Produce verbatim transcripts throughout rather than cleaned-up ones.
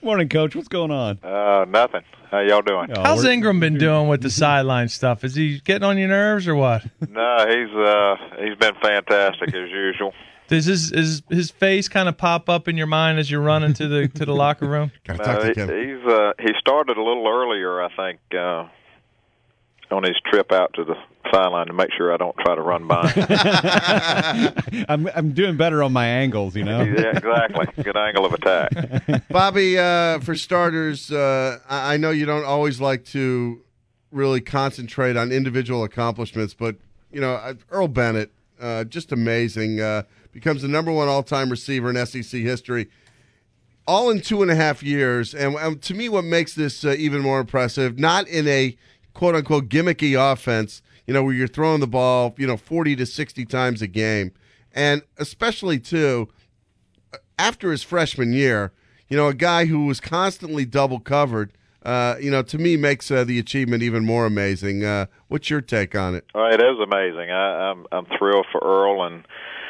Morning, Coach. What's going on? Uh, nothing. How y'all doing? Oh, How's we're- Ingram been doing with the sideline stuff? Is he getting on your nerves or what? No, he's uh, he's been fantastic as usual. Does his his, his face kind of pop up in your mind as you're running to the to the locker room? Gotta No, talk to he, Kevin. he's uh, he started a little earlier, I think, uh, on his trip out to the sideline to make sure I don't try to run by him. I'm I'm doing better on my angles, you know. Yeah, exactly. Good angle of attack. Bobby, uh, for starters, uh, I I know you don't always like to really concentrate on individual accomplishments, but, you know, uh, Earl Bennett, uh, just amazing, uh, becomes the number one all-time receiver in S E C history, all in two and a half years. And um, to me, what makes this uh, even more impressive, not in a quote-unquote gimmicky offense, you know, where you're throwing the ball, you know, forty to sixty times a game, and especially, too, after his freshman year, you know, a guy who was constantly double covered, uh, you know, to me makes uh, the achievement even more amazing. Uh, what's your take on it? Well, it is amazing. I, I'm I'm thrilled for Earl and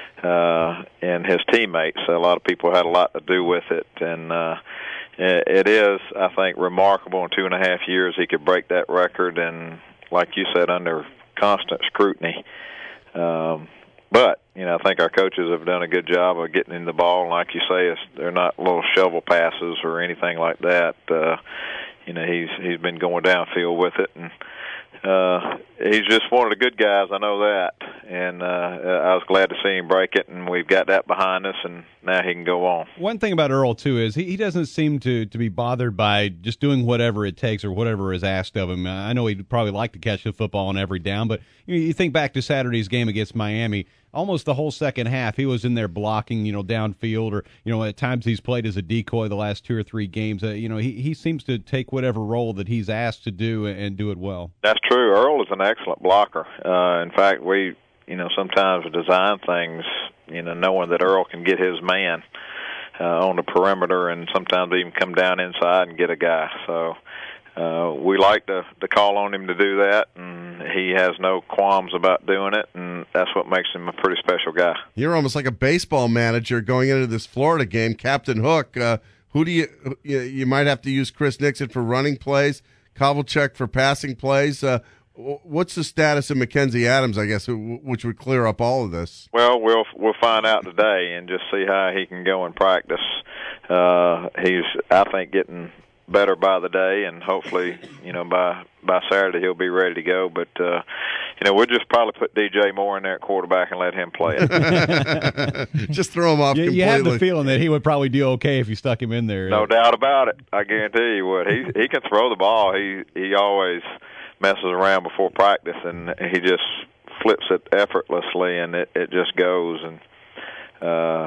uh, and his teammates. A lot of people had a lot to do with it, and uh, it is, I think, remarkable. In two and a half years, he could break that record, and like you said, under constant scrutiny. Um, but you know, I think our coaches have done a good job of getting in the ball. And like you say, it's, they're not little shovel passes or anything like that. Uh, you know, he's he's been going downfield with it, and uh, he's just one of the good guys. I know that, and uh, I was glad to see him break it, and we've got that behind us, and now he can go on. One thing about Earl, too, is he, he doesn't seem to, to be bothered by just doing whatever it takes or whatever is asked of him. I know he'd probably like to catch the football on every down, but you, you think back to Saturday's game against Miami, almost the whole second half, he was in there blocking, you know, downfield, or, you know, at times he's played as a decoy the last two or three games. Uh, you know, he, he seems to take whatever role that he's asked to do and do it well. That's true. Earl is an excellent blocker. Uh, in fact, we, you know, sometimes design things, you know, knowing that Earl can get his man uh, on the perimeter, and sometimes even come down inside and get a guy. So uh, we like to, to call on him to do that, and he has no qualms about doing it, and that's what makes him a pretty special guy. You're almost like a baseball manager going into this Florida game, Captain Hook. Uh, who do you, you? You might have to use Chris Nixon for running plays, Kovalchuk for passing plays. Uh, what's the status of Mackenzie Adams, I guess, which would clear up all of this? Well, we'll we'll find out today and just see how he can go in practice. Uh, he's, I think, getting better by the day, and hopefully, you know, by by Saturday he'll be ready to go. But uh, you know, we'll just probably put D J Moore in there at quarterback and let him play it. Just throw him off You, completely. you have the feeling that he would probably do okay if you stuck him in there. No doubt about it. I guarantee you would. He he can throw the ball. He he always messes around before practice, and he just flips it effortlessly, and it, it just goes. And uh,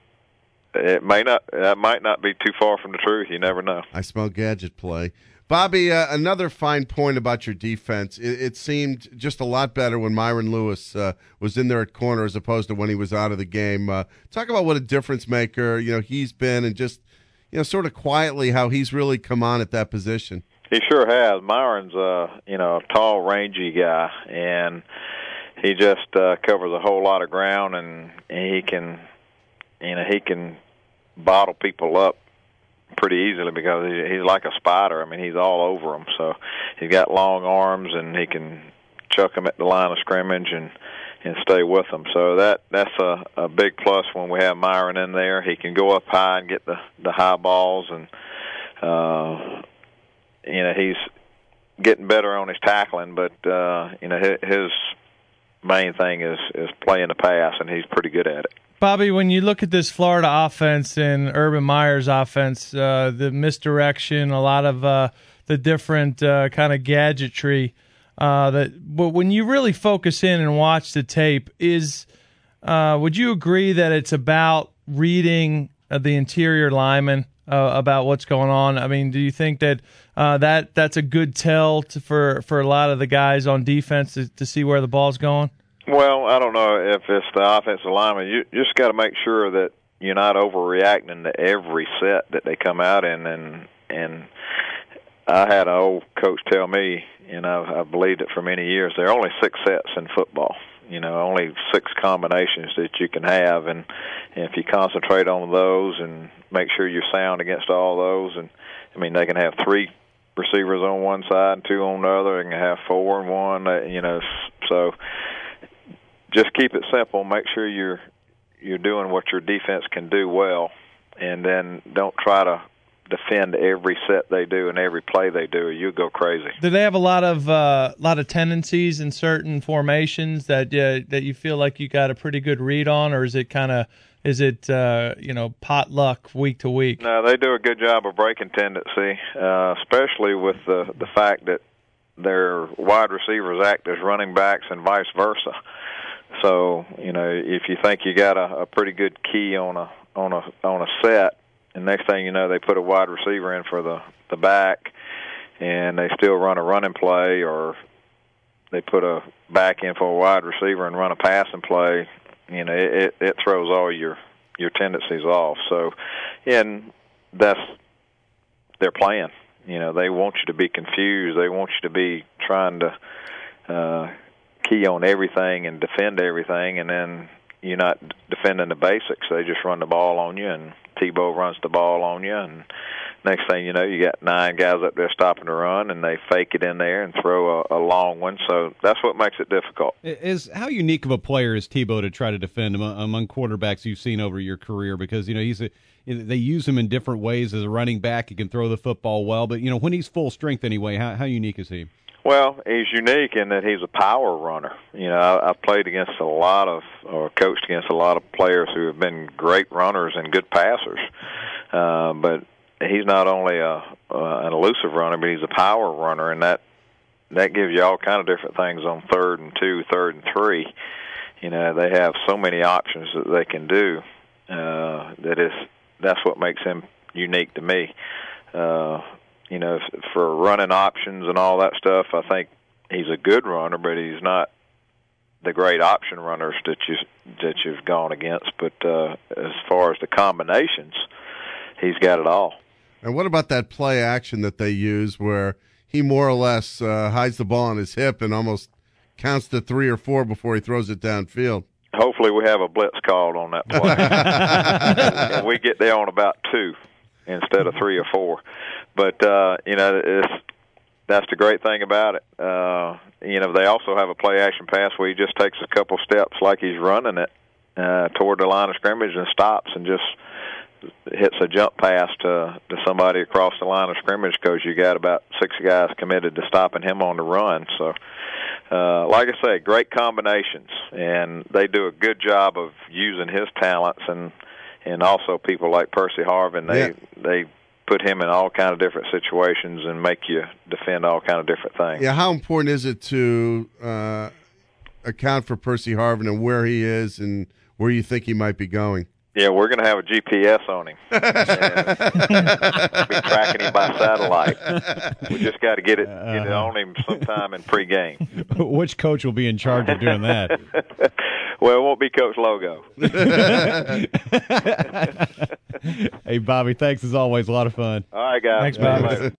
it may not that might not be too far from the truth. You never know. I smell gadget play. Bobby, uh, another fine point about your defense. It, it seemed just a lot better when Myron Lewis uh, was in there at corner as opposed to when he was out of the game. Uh, talk about what a difference maker, you know, he's been, and just, you know, sort of quietly how he's really come on at that position. He sure has. Myron's, uh, you know, a tall, rangy guy, and he just uh, covers a whole lot of ground, and he can, you know, he can bottle people up pretty easily because he, he's like a spider. I mean, he's all over them. So he's got long arms, and he can chuck them at the line of scrimmage and and stay with them. So that that's a, a big plus when we have Myron in there. He can go up high and get the the high balls, and uh, you know, he's getting better on his tackling. But uh, you know, his, his main thing is is playing the pass, and he's pretty good at it. Bobby, when you look at this Florida offense and Urban Meyer's offense, uh, the misdirection, a lot of uh, the different uh, kind of gadgetry, uh, that, but when you really focus in and watch the tape, is uh, would you agree that it's about reading uh, the interior lineman uh, about what's going on? I mean, do you think that uh, that that's a good tell to, for for a lot of the guys on defense to, to see where the ball's going? Well, I don't know if it's the offensive lineman. You just got to make sure that you're not overreacting to every set that they come out in. And and I had an old coach tell me, and I've, I've believed it for many years, there are only six sets in football. you know, only six combinations that you can have, and, and if you concentrate on those and make sure you're sound against all those, and I mean, they can have three receivers on one side and two on the other, they can have four and one, uh, you know, so just keep it simple. Make sure you're you're doing what your defense can do well, and then don't try to defend every set they do and every play they do, or you go crazy. Do they have a lot of uh, lot of tendencies in certain formations that uh, that you feel like you got a pretty good read on, or is it kind of is it uh, you know potluck week to week? No, they do a good job of breaking tendency, uh, especially with the the fact that their wide receivers act as running backs and vice versa. So you know, if you think you got a, a pretty good key on a on a on a set, and next thing you know, they put a wide receiver in for the, the back, and they still run a running play, or they put a back in for a wide receiver and run a passing play. You know, it, it throws all your, your tendencies off. So, and that's their plan. You know, they want you to be confused. They want you to be trying to uh, key on everything and defend everything, and then you're not defending the basics. They just run the ball on you, and Tebow runs the ball on you, and next thing you know, you got nine guys up there stopping the run, and they fake it in there and throw a, a long one. So that's what makes it difficult. Is how unique of a player is Tebow to try to defend among, among quarterbacks you've seen over your career? Because you know he's a, they use him in different ways as a running back. He can throw the football well, but you know when he's full strength anyway, how, how unique is he? Well, he's unique in that he's a power runner. You know, I, I've played against a lot of, or coached against a lot of players who have been great runners and good passers. Uh, but he's not only a, uh, an elusive runner, but he's a power runner, and that that gives you all kind of different things on third and two, third and three. You know, they have so many options that they can do. Uh, that is, that's what makes him unique to me. Uh, You know, for running options and all that stuff, I think he's a good runner, but he's not the great option runners that you that you've gone against. But uh, as far as the combinations, he's got it all. And what about that play action that they use, where he more or less uh, hides the ball on his hip and almost counts to three or four before he throws it downfield? Hopefully, we have a blitz called on that play, and we get there on about two instead of three or four. But, uh, you know, it's, that's the great thing about it. Uh, you know, they also have a play-action pass where he just takes a couple steps like he's running it uh, toward the line of scrimmage and stops and just hits a jump pass to, to somebody across the line of scrimmage, because you got about six guys committed to stopping him on the run. So, uh, like I say, great combinations, and they do a good job of using his talents, and and also people like Percy Harvin. They yeah. they put him in all kind of different situations and make you defend all kind of different things. Yeah, how important is it to uh, account for Percy Harvin and where he is and where you think he might be going? Yeah, we're going to have a G P S on him. And be tracking him by satellite. We just got to get it get it on him sometime in pregame. Which coach will be in charge of doing that? Well, it won't be Coach Logo. Hey, Bobby, thanks as always. A lot of fun. All right, guys. Thanks, Bobby.